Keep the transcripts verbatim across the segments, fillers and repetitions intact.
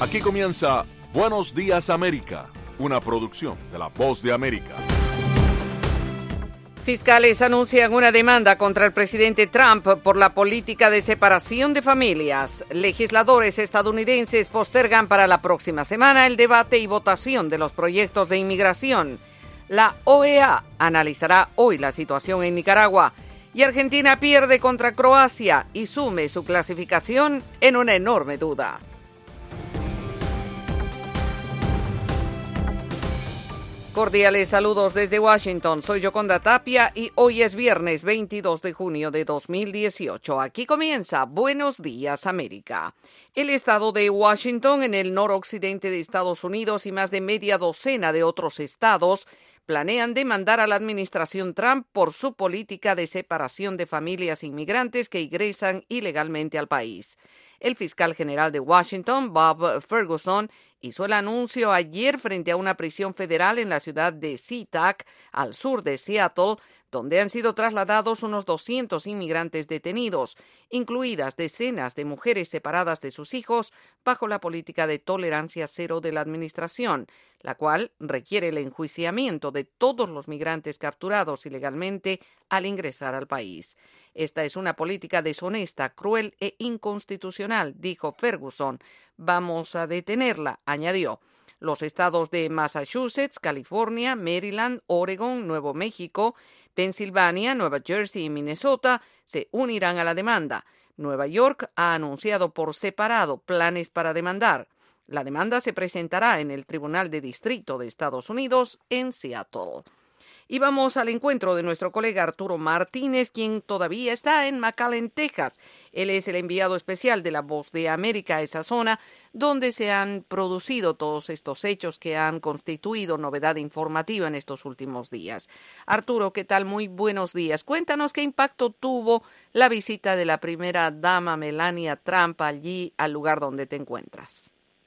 Aquí comienza Buenos Días América, una producción de La Voz de América. Fiscales anuncian una demanda contra el presidente Trump por la política de separación de familias. Legisladores estadounidenses postergan para la próxima semana el debate y votación de los proyectos de inmigración. La O E A analizará hoy la situación en Nicaragua. Y Argentina pierde contra Croacia y sume su clasificación en una enorme duda. Cordiales saludos desde Washington. Soy Yoconda Tapia y hoy es viernes veintidós de junio de dos mil dieciocho. Aquí comienza Buenos Días América. El estado de Washington, en el noroccidente de Estados Unidos, y más de media docena de otros estados planean demandar a la administración Trump por su política de separación de familias inmigrantes que ingresan ilegalmente al país. El fiscal general de Washington, Bob Ferguson, hizo el anuncio ayer frente a una prisión federal en la ciudad de SeaTac, al sur de Seattle, donde han sido trasladados unos doscientos inmigrantes detenidos, incluidas decenas de mujeres separadas de sus hijos bajo la política de tolerancia cero de la administración, la cual requiere el enjuiciamiento de todos los migrantes capturados ilegalmente al ingresar al país. Esta es una política deshonesta, cruel e inconstitucional, dijo Ferguson. Vamos a detenerla, añadió. Los estados de Massachusetts, California, Maryland, Oregon, Nuevo México, Pensilvania, Nueva Jersey y Minnesota se unirán a la demanda. Nueva York ha anunciado por separado planes para demandar. La demanda se presentará en el Tribunal de Distrito de Estados Unidos en Seattle. Y vamos al encuentro de nuestro colega Arturo Martínez, quien todavía está en McAllen, Texas. Él es el enviado especial de La Voz de América a esa zona, donde se han producido todos estos hechos que han constituido novedad informativa en estos últimos días. Arturo, ¿qué tal? Muy buenos días. Cuéntanos qué impacto tuvo la visita de la primera dama Melania Trump allí al lugar donde te encuentras.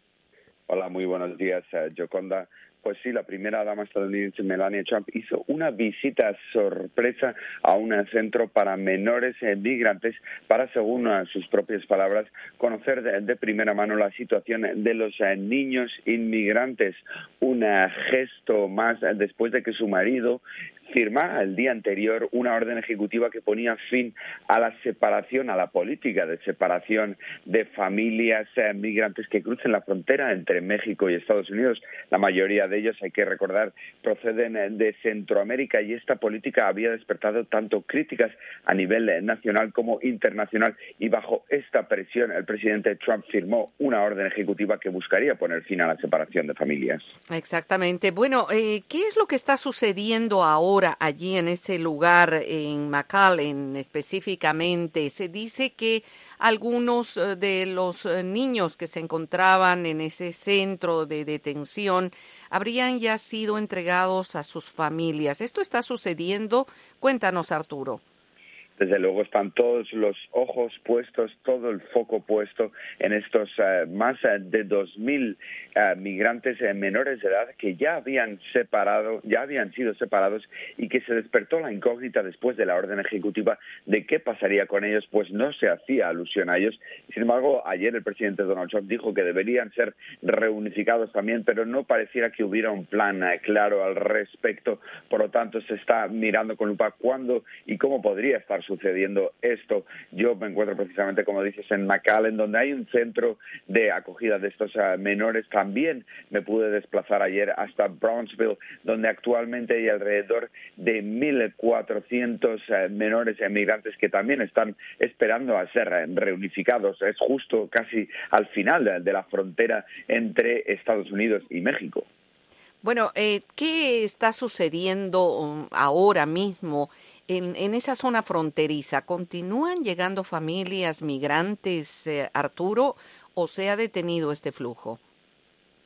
Hola, muy buenos días, uh, Yoconda. Pues sí, la primera dama estadounidense Melania Trump hizo una visita sorpresa a un centro para menores migrantes para, según sus propias palabras, conocer de, de primera mano la situación de los niños inmigrantes. Un gesto más después de que su marido firma el día anterior una orden ejecutiva que ponía fin a la separación, a la política de separación de familias eh, migrantes que crucen la frontera entre México y Estados Unidos. La mayoría de ellos, hay que recordar, proceden de Centroamérica y esta política había despertado tanto críticas a nivel nacional como internacional y bajo esta presión el presidente Trump firmó una orden ejecutiva que buscaría poner fin a la separación de familias. Exactamente. Bueno, eh, ¿qué es lo que está sucediendo ahora allí en ese lugar, en McAllen específicamente? Se dice que algunos de los niños que se encontraban en ese centro de detención habrían ya sido entregados a sus familias. ¿Esto está sucediendo? Cuéntanos, Arturo. Desde luego están todos los ojos puestos, todo el foco puesto en estos uh, más uh, de dos mil uh, migrantes uh, menores de edad que ya habían separado, ya habían sido separados y que se despertó la incógnita después de la orden ejecutiva de qué pasaría con ellos, pues no se hacía alusión a ellos. Sin embargo, ayer el presidente Donald Trump dijo que deberían ser reunificados también, pero no pareciera que hubiera un plan uh, claro al respecto. Por lo tanto, se está mirando con lupa cuándo y cómo podría estar sucediendo esto. Yo me encuentro precisamente, como dices, en McAllen, donde hay un centro de acogida de estos uh, menores. También me pude desplazar ayer hasta Brownsville, donde actualmente hay alrededor de mil cuatrocientos uh, menores emigrantes que también están esperando a ser uh, reunificados. Es justo casi al final de, de la frontera entre Estados Unidos y México. Bueno, eh, ¿qué está sucediendo um, ahora mismo en, en esa zona fronteriza? ¿Continúan llegando familias migrantes, eh, Arturo, o se ha detenido este flujo?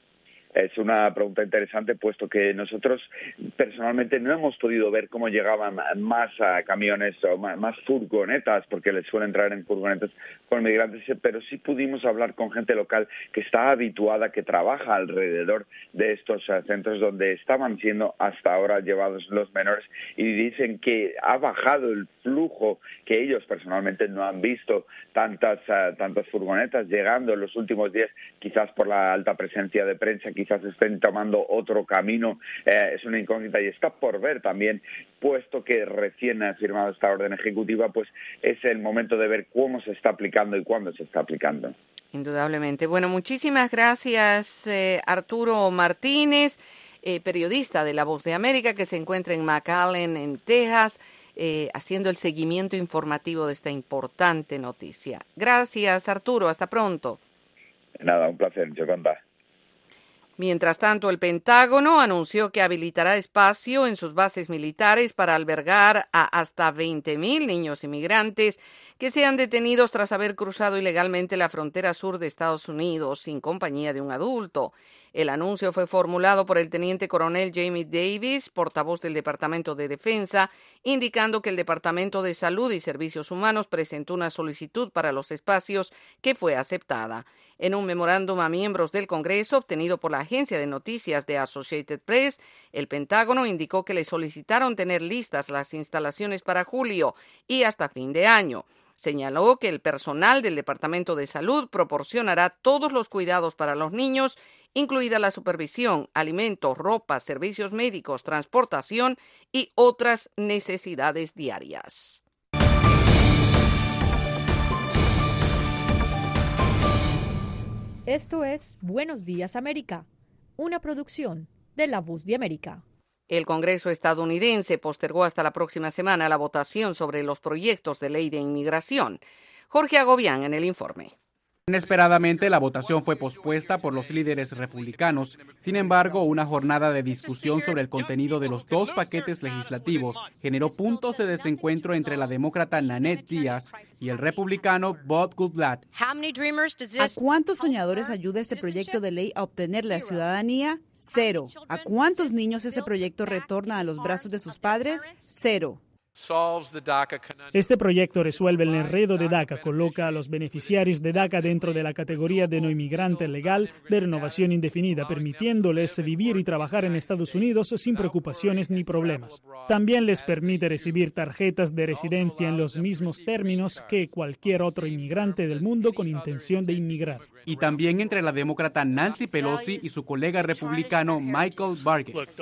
Es una pregunta interesante, puesto que nosotros personalmente no hemos podido ver cómo llegaban más uh, camiones o más, más furgonetas, porque les suelen traer en furgonetas con migrantes, pero sí pudimos hablar con gente local que está habituada, que trabaja alrededor de estos uh, centros donde estaban siendo hasta ahora llevados los menores, y dicen que ha bajado el flujo, que ellos personalmente no han visto tantas, uh, tantas furgonetas llegando en los últimos días, quizás por la alta presencia de prensa, quizás estén tomando otro camino, eh, es una incógnita y está por ver también, puesto que recién ha firmado esta orden ejecutiva, pues es el momento de ver cómo se está aplicando y cuándo se está aplicando. Indudablemente. Bueno, muchísimas gracias, eh, Arturo Martínez, eh, periodista de La Voz de América, que se encuentra en McAllen, en Texas, eh, haciendo el seguimiento informativo de esta importante noticia. Gracias, Arturo. Hasta pronto. Nada, un placer, Yoconda. Mientras tanto, el Pentágono anunció que habilitará espacio en sus bases militares para albergar a hasta veinte mil niños inmigrantes que sean detenidos tras haber cruzado ilegalmente la frontera sur de Estados Unidos sin compañía de un adulto. El anuncio fue formulado por el teniente coronel Jamie Davis, portavoz del Departamento de Defensa, indicando que el Departamento de Salud y Servicios Humanos presentó una solicitud para los espacios que fue aceptada. En un memorándum a miembros del Congreso obtenido por la agencia de noticias de Associated Press, el Pentágono indicó que le solicitaron tener listas las instalaciones para julio y hasta fin de año. Señaló que el personal del Departamento de Salud proporcionará todos los cuidados para los niños, incluida la supervisión, alimentos, ropa, servicios médicos, transportación y otras necesidades diarias. Esto es Buenos Días América, una producción de La Voz de América. El Congreso estadounidense postergó hasta la próxima semana la votación sobre los proyectos de ley de inmigración. Jorge Agobián en el informe. Inesperadamente, la votación fue pospuesta por los líderes republicanos. Sin embargo, una jornada de discusión sobre el contenido de los dos paquetes legislativos generó puntos de desencuentro entre la demócrata Nanette Díaz y el republicano Bob Goodlatte. ¿A cuántos soñadores ayuda este proyecto de ley a obtener la ciudadanía? Cero. ¿A cuántos niños este proyecto retorna a los brazos de sus padres? Cero. Este proyecto resuelve el enredo de DACA, coloca a los beneficiarios de DACA dentro de la categoría de no inmigrante legal de renovación indefinida, permitiéndoles vivir y trabajar en Estados Unidos sin preocupaciones ni problemas. También les permite recibir tarjetas de residencia en los mismos términos que cualquier otro inmigrante del mundo con intención de inmigrar. Y también entre la demócrata Nancy Pelosi y su colega republicano Michael Burgess.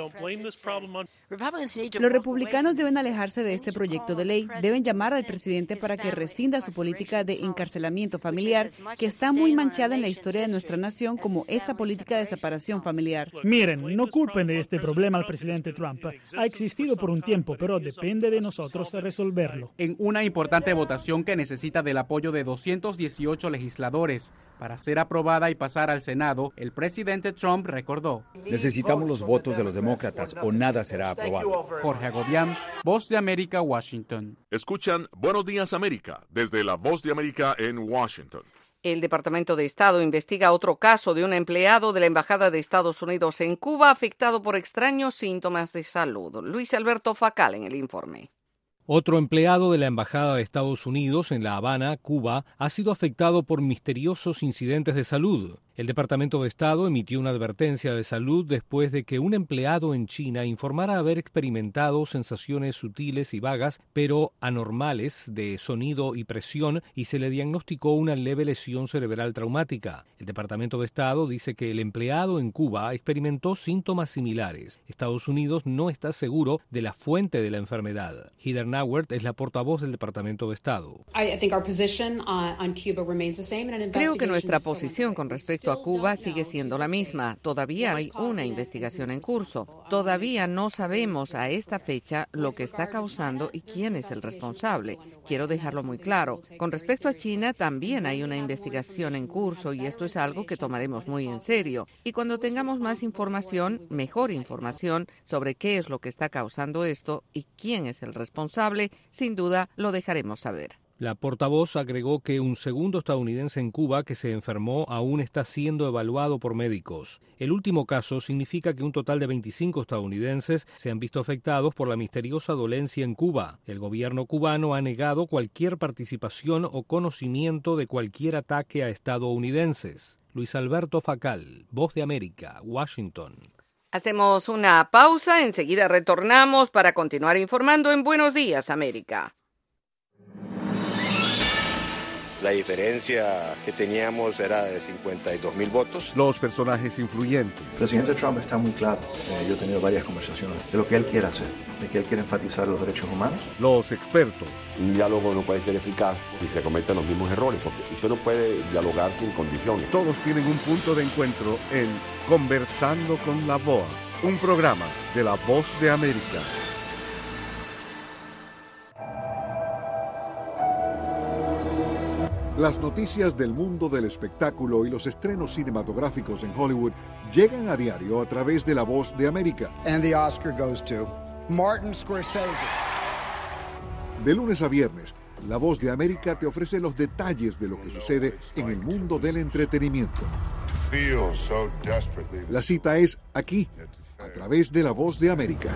Los republicanos deben alejarse de este proyecto de ley. Deben llamar al presidente para que rescinda su política de encarcelamiento familiar, que está muy manchada en la historia de nuestra nación como esta política de separación familiar. Miren, no culpen de este problema al presidente Trump. Ha existido por un tiempo, pero depende de nosotros resolverlo. En una importante votación que necesita del apoyo de doscientos dieciocho legisladores para ser aprobada y pasar al Senado, el presidente Trump recordó: necesitamos los votos de los demócratas o nada será aprobado. Jorge Agobián, Voz de América, Washington. Escuchan Buenos Días América desde la Voz de América en Washington. El Departamento de Estado investiga otro caso de un empleado de la Embajada de Estados Unidos en Cuba afectado por extraños síntomas de salud. Luis Alberto Facal en el informe. Otro empleado de la Embajada de Estados Unidos en La Habana, Cuba, ha sido afectado por misteriosos incidentes de salud. El Departamento de Estado emitió una advertencia de salud después de que un empleado en China informara haber experimentado sensaciones sutiles y vagas, pero anormales, de sonido y presión, y se le diagnosticó una leve lesión cerebral traumática. El Departamento de Estado dice que el empleado en Cuba experimentó síntomas similares. Estados Unidos no está seguro de la fuente de la enfermedad. Heather Nauert es la portavoz del Departamento de Estado. Creo que nuestra posición con respecto a Cuba sigue siendo la misma. Todavía hay una investigación en curso. Todavía no sabemos a esta fecha lo que está causando y quién es el responsable. Quiero dejarlo muy claro. Con respecto a China, también hay una investigación en curso y esto es algo que tomaremos muy en serio. Y cuando tengamos más información, mejor información sobre qué es lo que está causando esto y quién es el responsable, sin duda lo dejaremos saber. La portavoz agregó que un segundo estadounidense en Cuba que se enfermó aún está siendo evaluado por médicos. El último caso significa que un total de veinticinco estadounidenses se han visto afectados por la misteriosa dolencia en Cuba. El gobierno cubano ha negado cualquier participación o conocimiento de cualquier ataque a estadounidenses. Luis Alberto Facal, Voz de América, Washington. Hacemos una pausa, enseguida retornamos para continuar informando en Buenos Días, América. La diferencia que teníamos era de cincuenta y dos mil votos. Los personajes influyentes. El presidente Trump está muy claro. Eh, yo he tenido varias conversaciones de lo que él quiere hacer, de que él quiere enfatizar los derechos humanos. Los expertos. Un diálogo no puede ser eficaz si se cometen los mismos errores, porque usted no puede dialogar sin condiciones. Todos tienen un punto de encuentro en Conversando con la V O A, un programa de la Voz de América. Las noticias del mundo del espectáculo y los estrenos cinematográficos en Hollywood llegan a diario a través de La Voz de América. And the Oscar goes to Martin Scorsese. De lunes a viernes, La Voz de América te ofrece los detalles de lo que sucede en el mundo del entretenimiento. La cita es aquí, a través de La Voz de América.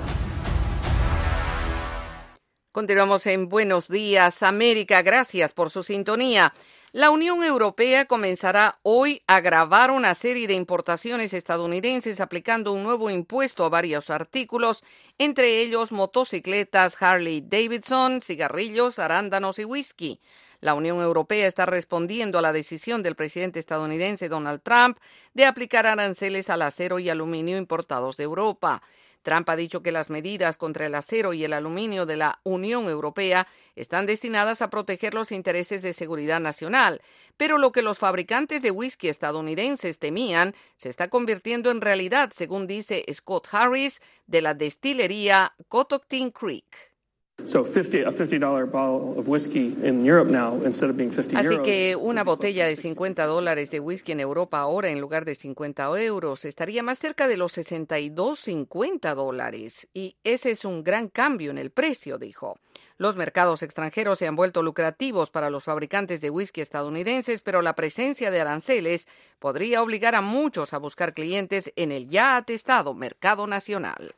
Continuamos en Buenos Días, América. Gracias por su sintonía. La Unión Europea comenzará hoy a gravar una serie de importaciones estadounidenses aplicando un nuevo impuesto a varios artículos, entre ellos motocicletas Harley Davidson, cigarrillos, arándanos y whisky. La Unión Europea está respondiendo a la decisión del presidente estadounidense Donald Trump de aplicar aranceles al acero y aluminio importados de Europa. Trump ha dicho que las medidas contra el acero y el aluminio de la Unión Europea están destinadas a proteger los intereses de seguridad nacional, pero lo que los fabricantes de whisky estadounidenses temían se está convirtiendo en realidad, según dice Scott Harris de la destilería Catoctin Creek. So fifty, a fifty dollar bottle of whiskey in Europe now instead of being fifty Así euros. que una botella de cincuenta dólares de whisky en Europa ahora, en lugar de cincuenta euros, estaría más cerca de los sesenta y dos, cincuenta dólares. Y ese es un gran cambio en el precio, dijo. Los mercados extranjeros se han vuelto lucrativos para los fabricantes de whisky estadounidenses, pero la presencia de aranceles podría obligar a muchos a buscar clientes en el ya atestado mercado nacional.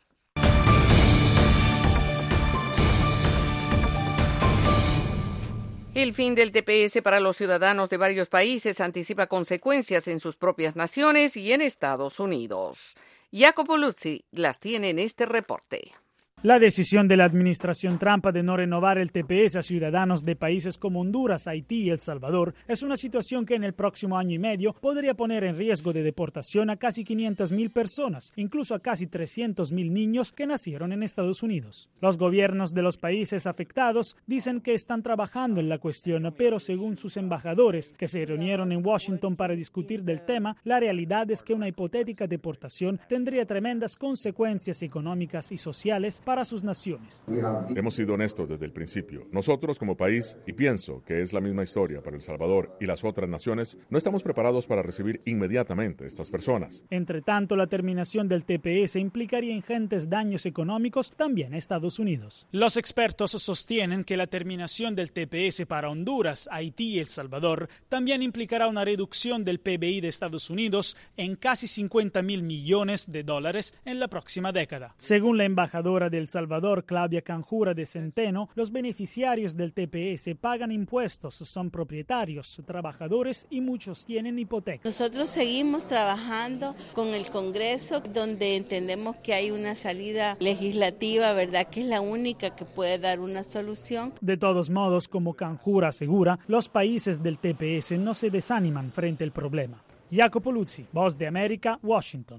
El fin del T P S para los ciudadanos de varios países anticipa consecuencias en sus propias naciones y en Estados Unidos. Jacopo Luzzi las tiene en este reporte. La decisión de la administración Trump de no renovar el T P S a ciudadanos de países como Honduras, Haití y El Salvador es una situación que en el próximo año y medio podría poner en riesgo de deportación a casi quinientas mil personas, incluso a casi trescientos mil niños que nacieron en Estados Unidos. Los gobiernos de los países afectados dicen que están trabajando en la cuestión, pero según sus embajadores que se reunieron en Washington para discutir del tema, la realidad es que una hipotética deportación tendría tremendas consecuencias económicas y sociales para sus naciones. Hemos sido honestos desde el principio. Nosotros como país, y pienso que es la misma historia para El Salvador y las otras naciones, no estamos preparados para recibir inmediatamente a estas personas. Entre tanto, la terminación del T P S implicaría ingentes daños económicos también a Estados Unidos. Los expertos sostienen que la terminación del T P S para Honduras, Haití y El Salvador también implicará una reducción del P B I de Estados Unidos en casi cincuenta mil millones de dólares en la próxima década. Según la embajadora de El Salvador, Claudia Canjura de Centeno, los beneficiarios del T P S pagan impuestos, son propietarios, trabajadores y muchos tienen hipotecas. Nosotros seguimos trabajando con el Congreso, donde entendemos que hay una salida legislativa, ¿verdad?, que es la única que puede dar una solución. De todos modos, como Canjura asegura, los países del T P S no se desaniman frente al problema. Jacopo Luzzi, Voz de América, Washington.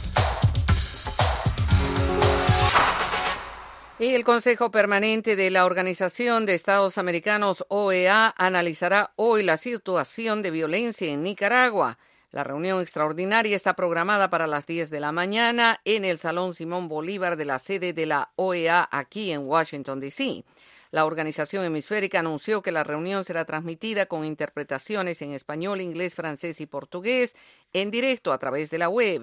El Consejo Permanente de la Organización de Estados Americanos, O E A, analizará hoy la situación de violencia en Nicaragua. La reunión extraordinaria está programada para las diez de la mañana en el Salón Simón Bolívar de la sede de la O E A aquí en Washington, D C La organización hemisférica anunció que la reunión será transmitida con interpretaciones en español, inglés, francés y portugués en directo a través de la web.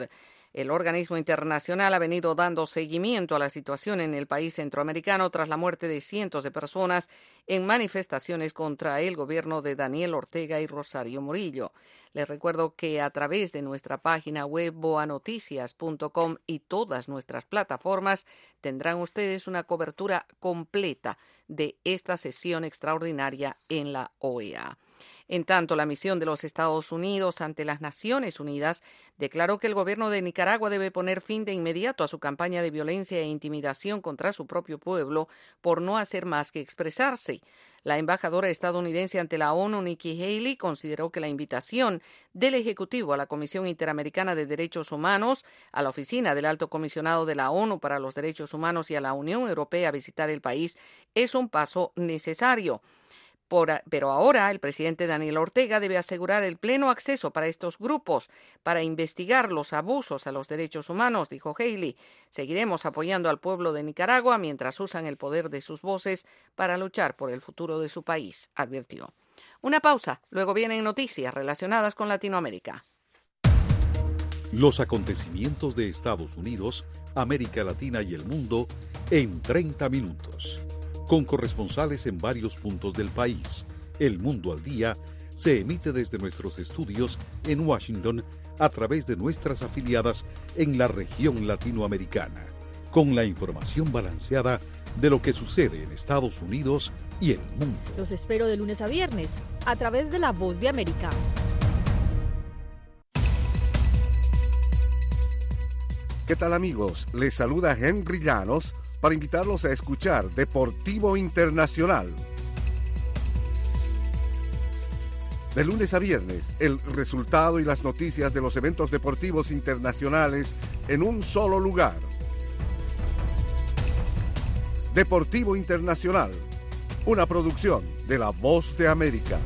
El organismo internacional ha venido dando seguimiento a la situación en el país centroamericano tras la muerte de cientos de personas en manifestaciones contra el gobierno de Daniel Ortega y Rosario Murillo. Les recuerdo que a través de nuestra página web boa noticias punto com y todas nuestras plataformas tendrán ustedes una cobertura completa de esta sesión extraordinaria en la O E A. En tanto, la misión de los Estados Unidos ante las Naciones Unidas declaró que el gobierno de Nicaragua debe poner fin de inmediato a su campaña de violencia e intimidación contra su propio pueblo por no hacer más que expresarse. La embajadora estadounidense ante la ONU, Nikki Haley, consideró que la invitación del Ejecutivo a la Comisión Interamericana de Derechos Humanos, a la Oficina del Alto Comisionado de la ONU para los Derechos Humanos y a la Unión Europea a visitar el país es un paso necesario. Por, pero ahora el presidente Daniel Ortega debe asegurar el pleno acceso para estos grupos para investigar los abusos a los derechos humanos, dijo Haley. Seguiremos apoyando al pueblo de Nicaragua mientras usan el poder de sus voces para luchar por el futuro de su país, advirtió. Una pausa, luego vienen noticias relacionadas con Latinoamérica. Los acontecimientos de Estados Unidos, América Latina y el mundo en treinta minutos. Con corresponsales en varios puntos del país. El Mundo al Día se emite desde nuestros estudios en Washington a través de nuestras afiliadas en la región latinoamericana, con la información balanceada de lo que sucede en Estados Unidos y el mundo. Los espero de lunes a viernes a través de La Voz de América. ¿Qué tal, amigos? Les saluda Henry Llanos para invitarlos a escuchar Deportivo Internacional. De lunes a viernes, el resultado y las noticias de los eventos deportivos internacionales en un solo lugar. Deportivo Internacional, una producción de La Voz de América.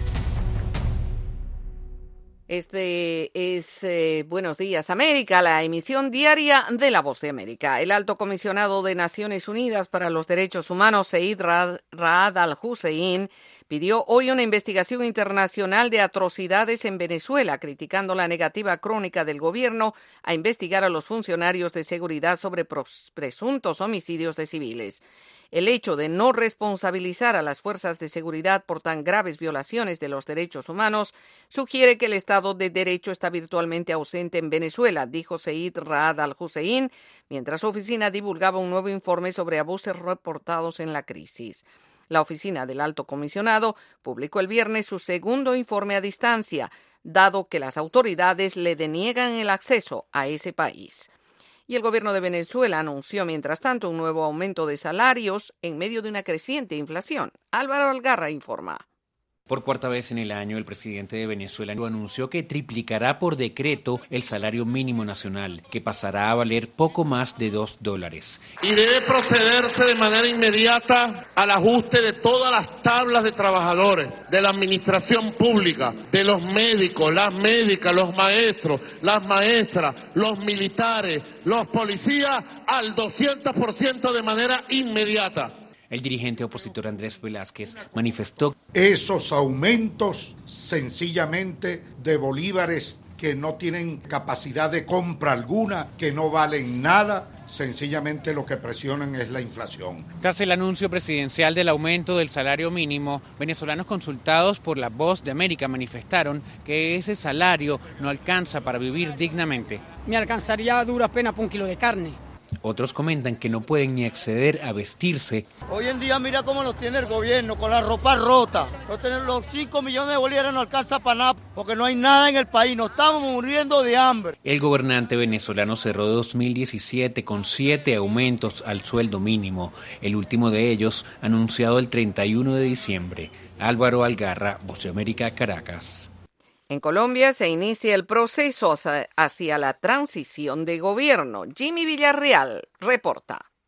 Este es eh, Buenos Días América, la emisión diaria de La Voz de América. El alto comisionado de Naciones Unidas para los Derechos Humanos, Zeid Ra'ad al-Hussein, pidió hoy una investigación internacional de atrocidades en Venezuela, criticando la negativa crónica del gobierno a investigar a los funcionarios de seguridad sobre presuntos homicidios de civiles. El hecho de no responsabilizar a las fuerzas de seguridad por tan graves violaciones de los derechos humanos sugiere que el Estado de Derecho está virtualmente ausente en Venezuela, dijo Zeid Ra'ad al-Hussein, mientras su oficina divulgaba un nuevo informe sobre abusos reportados en la crisis. La oficina del Alto Comisionado publicó el viernes su segundo informe a distancia, dado que las autoridades le deniegan el acceso a ese país. Y el gobierno de Venezuela anunció, mientras tanto, un nuevo aumento de salarios en medio de una creciente inflación. Álvaro Algarra informa. Por cuarta vez en el año, el presidente de Venezuela anunció que triplicará por decreto el salario mínimo nacional, que pasará a valer poco más de dos dólares. Y debe procederse de manera inmediata al ajuste de todas las tablas de trabajadores, de la administración pública, de los médicos, las médicas, los maestros, las maestras, los militares, los policías, al doscientos por ciento de manera inmediata. El dirigente opositor Andrés Velázquez manifestó: esos aumentos sencillamente de bolívares que no tienen capacidad de compra alguna, que no valen nada, sencillamente lo que presionan es la inflación. Tras el anuncio presidencial del aumento del salario mínimo, venezolanos consultados por La Voz de América manifestaron que ese salario no alcanza para vivir dignamente. Me alcanzaría a duras penas por un kilo de carne. Otros comentan que no pueden ni acceder a vestirse. Hoy en día mira cómo nos tiene el gobierno, con la ropa rota. Los cinco millones de bolívares no alcanza para nada, porque no hay nada en el país, nos estamos muriendo de hambre. El gobernante venezolano cerró dos mil diecisiete con siete aumentos al sueldo mínimo, el último de ellos anunciado el treinta y uno de diciembre. Álvaro Algarra, Voz de América, Caracas. En Colombia se inicia el proceso hacia la transición de gobierno. Jimmy Villarreal reporta.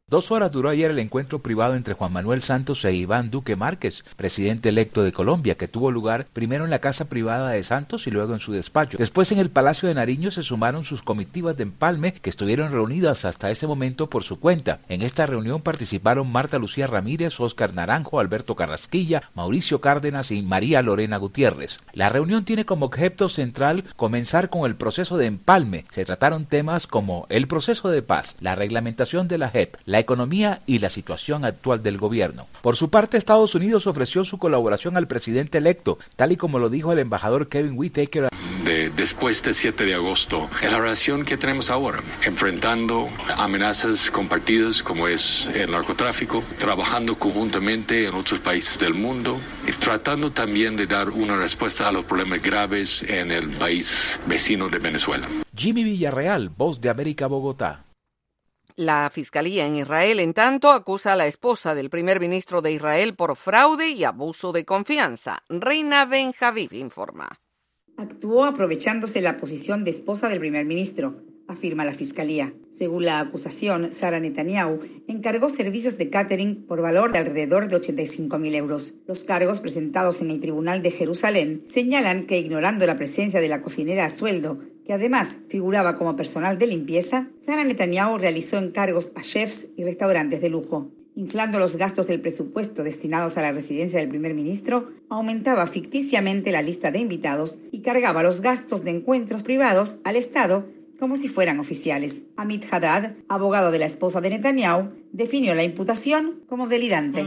Dos horas duró ayer el encuentro privado entre Juan Manuel Santos e Iván Duque Márquez, presidente electo de Colombia, que tuvo lugar primero en la casa privada de Santos y luego en su despacho. Después, en el Palacio de Nariño, se sumaron sus comitivas de empalme, que estuvieron reunidas hasta ese momento por su cuenta. En esta reunión participaron Marta Lucía Ramírez, Óscar Naranjo, Alberto Carrasquilla, Mauricio Cárdenas y María Lorena Gutiérrez. La reunión tiene como objeto central comenzar con el proceso de empalme. Se trataron temas como el proceso de paz, la reglamentación de la J E P, la economía y la situación actual del gobierno. Por su parte, Estados Unidos ofreció su colaboración al presidente electo, tal y como lo dijo el embajador Kevin Whitaker. De, después del siete de agosto, en la relación que tenemos ahora, enfrentando amenazas compartidas como es el narcotráfico, trabajando conjuntamente en otros países del mundo y tratando también de dar una respuesta a los problemas graves en el país vecino de Venezuela. Jimmy Villarreal, Voz de América, Bogotá. La Fiscalía en Israel, en tanto, acusa a la esposa del primer ministro de Israel por fraude y abuso de confianza. Reina Ben Javid informa. Actuó aprovechándose la posición de esposa del primer ministro, afirma la Fiscalía. Según la acusación, Sara Netanyahu encargó servicios de catering por valor de alrededor de ochenta y cinco mil euros. Los cargos presentados en el Tribunal de Jerusalén señalan que, ignorando la presencia de la cocinera a sueldo, que además figuraba como personal de limpieza, Sara Netanyahu realizó encargos a chefs y restaurantes de lujo. Inflando los gastos del presupuesto destinados a la residencia del primer ministro, aumentaba ficticiamente la lista de invitados y cargaba los gastos de encuentros privados al Estado como si fueran oficiales. Amit Haddad, abogado de la esposa de Netanyahu, definió la imputación como delirante.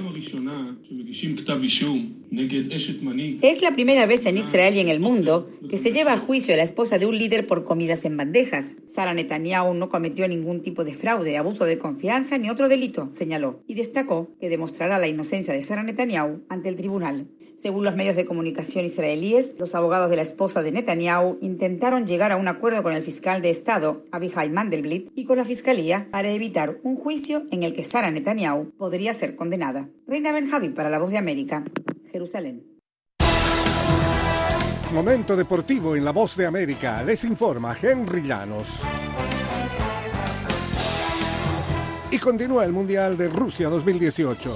Es la primera vez en Israel y en el mundo que se lleva a juicio a la esposa de un líder por comidas en bandejas. Sara Netanyahu no cometió ningún tipo de fraude, abuso de confianza ni otro delito, señaló, y destacó que demostrará la inocencia de Sara Netanyahu ante el tribunal. Según los medios de comunicación israelíes, los abogados de la esposa de Netanyahu intentaron llegar a un acuerdo con el fiscal de Estado, Abihai Mandelblit, y con la Fiscalía para evitar un juicio en el que Sara Netanyahu podría ser condenada. Reina Ben Javid para La Voz de América, Jerusalén. Momento deportivo en La Voz de América. Les informa Henry Llanos. Y continúa el Mundial de Rusia dos mil dieciocho.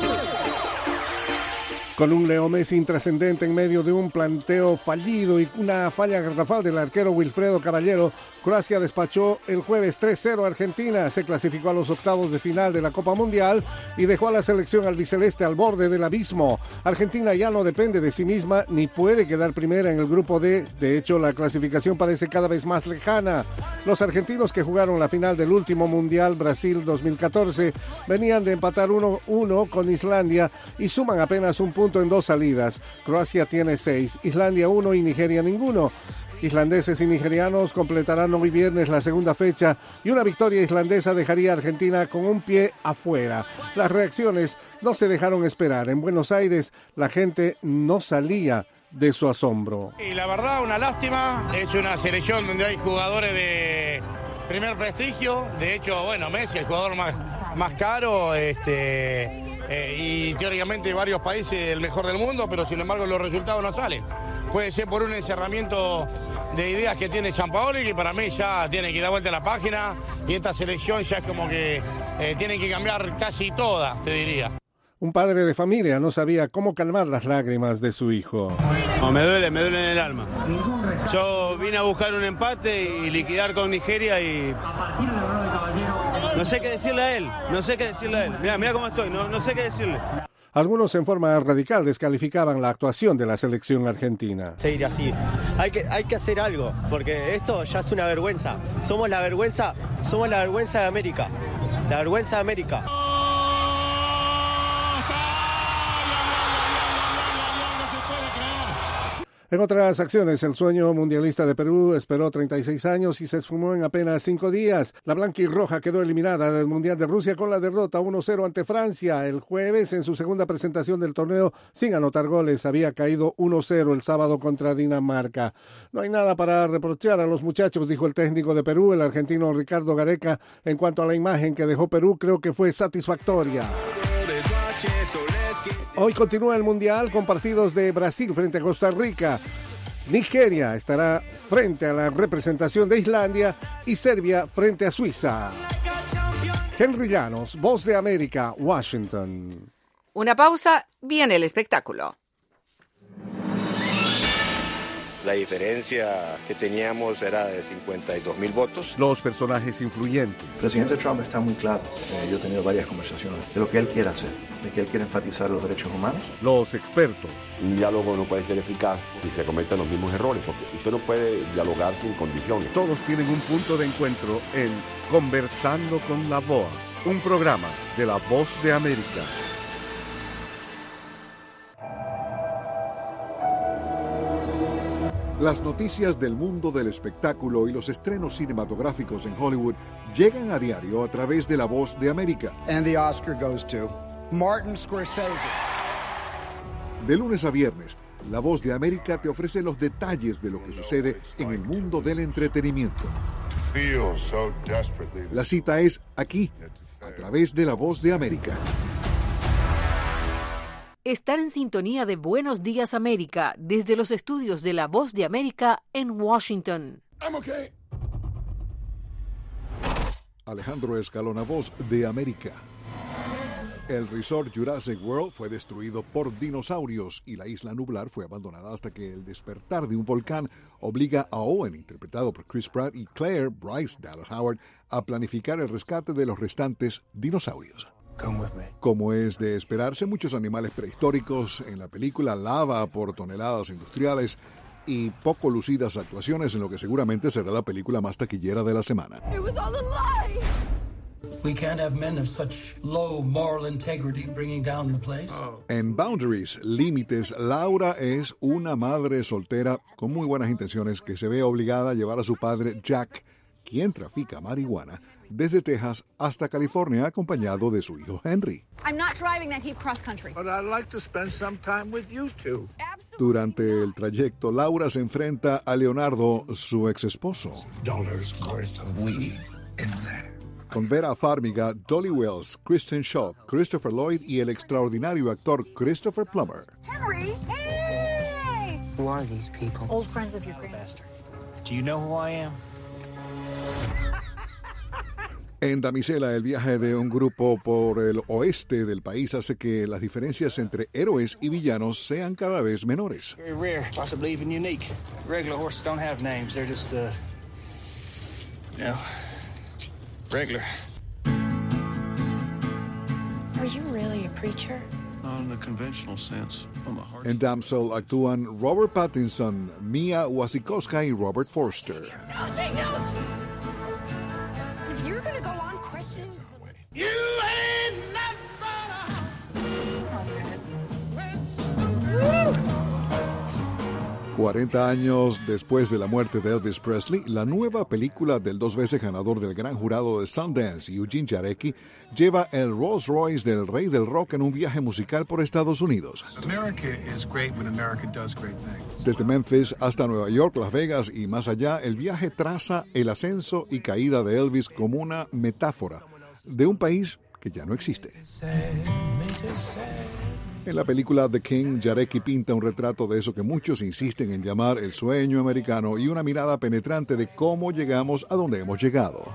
Con un Leo Messi intrascendente en medio de un planteo fallido y una falla garrafal del arquero Wilfredo Caballero, Croacia despachó el jueves tres cero a Argentina, se clasificó a los octavos de final de la Copa Mundial y dejó a la selección albiceleste al borde del abismo. Argentina ya no depende de sí misma ni puede quedar primera en el grupo D. De hecho, la clasificación parece cada vez más lejana. Los argentinos, que jugaron la final del último Mundial Brasil dos mil catorce, venían de empatar uno uno con Islandia y suman apenas un punto en dos salidas. Croacia tiene seis, Islandia uno y Nigeria ninguno. Islandeses y nigerianos completarán hoy viernes la segunda fecha y una victoria islandesa dejaría a Argentina con un pie afuera. Las reacciones no se dejaron esperar. En Buenos Aires la gente no salía de su asombro. Y la verdad, una lástima. Es una selección donde hay jugadores de primer prestigio. De hecho, bueno, Messi, el jugador más, más caro, este... Eh, y teóricamente varios países el mejor del mundo, pero sin embargo los resultados no salen. Puede ser por un encerramiento de ideas que tiene Sampaoli, que para mí ya tiene que dar vuelta a la página, y esta selección ya es como que eh, tiene que cambiar casi toda, te diría. Un padre de familia no sabía cómo calmar las lágrimas de su hijo. No, me duele, me duele en el alma. Yo vine a buscar un empate y liquidar con Nigeria y... No sé qué decirle a él, no sé qué decirle a él. Mira, mira cómo estoy, no, no sé qué decirle. Algunos en forma radical descalificaban la actuación de la selección argentina. Seguir así, hay que, hay que hacer algo, porque esto ya es una vergüenza. Somos la vergüenza, somos la vergüenza de América, la vergüenza de América. En otras acciones, el sueño mundialista de Perú esperó treinta y seis años y se esfumó en apenas cinco días. La blanquirroja quedó eliminada del Mundial de Rusia con la derrota uno cero ante Francia. El jueves, en su segunda presentación del torneo, sin anotar goles, había caído uno cero el sábado contra Dinamarca. No hay nada para reprochar a los muchachos, dijo el técnico de Perú, el argentino Ricardo Gareca. En cuanto a la imagen que dejó Perú, creo que fue satisfactoria. Hoy continúa el Mundial con partidos de Brasil frente a Costa Rica. Nigeria estará frente a la representación de Islandia y Serbia frente a Suiza. Henry Llanos, Voz de América, Washington. Una pausa, viene el espectáculo. La diferencia que teníamos era de cincuenta y dos mil votos. Los personajes influyentes. El presidente Trump está muy claro. Eh, yo he tenido varias conversaciones de lo que él quiere hacer, de que él quiere enfatizar los derechos humanos. Los expertos. Un diálogo no puede ser eficaz si se cometen los mismos errores, porque usted no puede dialogar sin condiciones. Todos tienen un punto de encuentro en Conversando con la V O A, un programa de la Voz de América. Las noticias del mundo del espectáculo y los estrenos cinematográficos en Hollywood llegan a diario a través de La Voz de América. And the Oscar goes to Martin Scorsese. De lunes a viernes, La Voz de América te ofrece los detalles de lo que sucede en el mundo del entretenimiento. La cita es aquí, a través de La Voz de América. Estar en sintonía de Buenos Días América desde los estudios de La Voz de América en Washington. I'm okay. Alejandro Escalona, Voz de América. El resort Jurassic World fue destruido por dinosaurios y la isla nublar fue abandonada hasta que el despertar de un volcán obliga a Owen, interpretado por Chris Pratt, y Claire, Bryce Dallas Howard, a planificar el rescate de los restantes dinosaurios. Como es de esperarse, muchos animales prehistóricos en la película, lava por toneladas industriales y poco lucidas actuaciones en lo que seguramente será la película más taquillera de la semana. We can't have men of such low moral integrity bringing down the place. En Boundaries, Límites, Laura es una madre soltera con muy buenas intenciones que se ve obligada a llevar a su padre Jack, quien trafica marihuana, desde Texas hasta California, acompañado de su hijo Henry. I'm not driving that heap cross country. But I'd like to spend some time with you two. Durante el trayecto, Laura se enfrenta a Leonardo, su ex esposo. Dollars worth of weed in there. Con Vera Farmiga, Dolly Wells, Kristen Shaw, Christopher Lloyd y el extraordinario actor Christopher Plummer. Henry, hey! Who are these people? Old friends of your grandmaster. Do you know who I am? En Damisela, el viaje de un grupo por el oeste del país hace que las diferencias entre héroes y villanos sean cada vez menores. Very rare, possibly even unique. Regular horses don't have names. They're just, uh, you know, regular. Are you really a preacher? Not in the conventional sense. I'm a heart. En Damsel actúan Robert Pattinson, Mia Wasikowska y Robert Forster. No, say no! If you're gonna go on questioning... You ain't never... cuarenta años después de la muerte de Elvis Presley, la nueva película del dos veces ganador del gran jurado de Sundance, Eugene Jarecki, lleva el Rolls Royce del rey del rock en un viaje musical por Estados Unidos. America is great when America does great things. Desde Memphis hasta Nueva York, Las Vegas y más allá, el viaje traza el ascenso y caída de Elvis como una metáfora de un país que ya no existe. En la película The King, Jarecki pinta un retrato de eso que muchos insisten en llamar el sueño americano y una mirada penetrante de cómo llegamos a donde hemos llegado.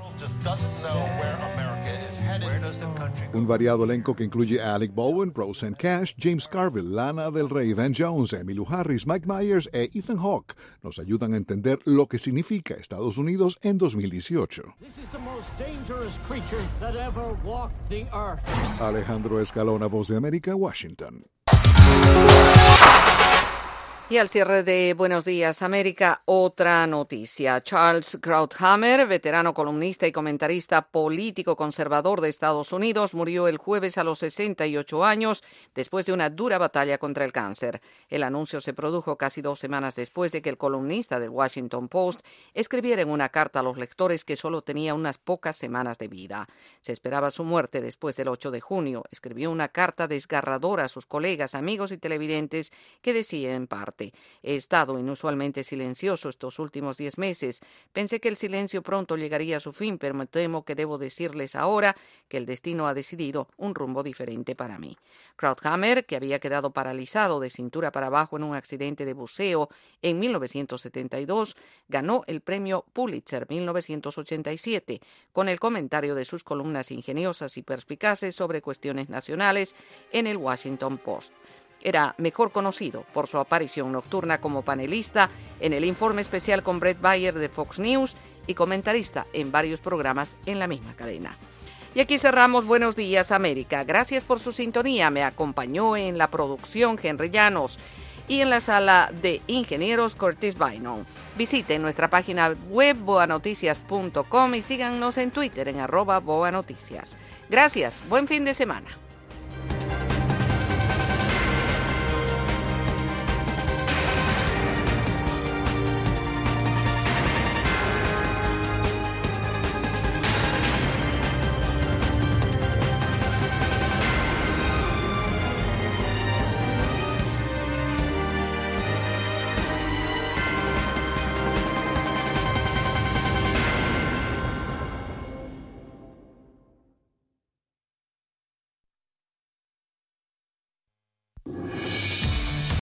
Un variado elenco que incluye a Alec Baldwin, Roseanne Cash, James Carville, Lana Del Rey, Van Jones, Emmylou Harris, Mike Myers e Ethan Hawke nos ayudan a entender lo que significa Estados Unidos en dos mil dieciocho. Alejandro Escalona, Voz de América, Washington. Y al cierre de Buenos Días América, otra noticia. Charles Krauthammer, veterano columnista y comentarista político conservador de Estados Unidos, murió el jueves a los sesenta y ocho años después de una dura batalla contra el cáncer. El anuncio se produjo casi dos semanas después de que el columnista del Washington Post escribiera en una carta a los lectores que solo tenía unas pocas semanas de vida. Se esperaba su muerte después del ocho de junio. Escribió una carta desgarradora a sus colegas, amigos y televidentes que decía en parte: parte. He estado inusualmente silencioso estos últimos diez meses. Pensé que el silencio pronto llegaría a su fin, pero me temo que debo decirles ahora que el destino ha decidido un rumbo diferente para mí. Krauthammer, que había quedado paralizado de cintura para abajo en un accidente de buceo en mil novecientos setenta y dos, ganó el premio Pulitzer mil novecientos ochenta y siete con el comentario de sus columnas ingeniosas y perspicaces sobre cuestiones nacionales en el Washington Post. Era mejor conocido por su aparición nocturna como panelista en el informe especial con Bret Baier de Fox News y comentarista en varios programas en la misma cadena. Y aquí cerramos Buenos Días América. Gracias por su sintonía. Me acompañó en la producción Henry Llanos y en la sala de ingenieros Curtis Bynum. Visiten nuestra página web boa noticias punto com y síganos en Twitter en arroba boanoticias. Gracias. Buen fin de semana.